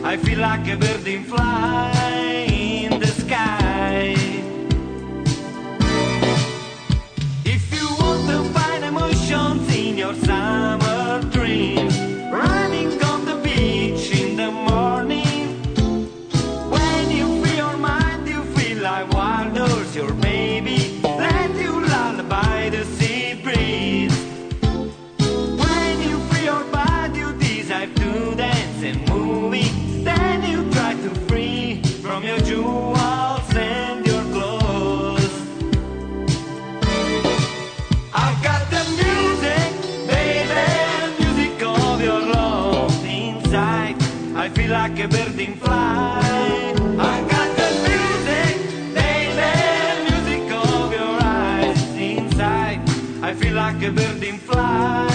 I feel like a birding fly in the sky. If you want to find emotions in your summer dreams, running on the beach in the morning, when you feel your mind, you feel like wild horse, your baby, let you lullaby the sea breeze. When you feel your body, you desire to dance and moving. Then you try to free from your jewels and your clothes. I've got the music, baby, music of your love inside. I feel like a birding fly. I've got the music, baby, music of your eyes inside. I feel like a birding fly.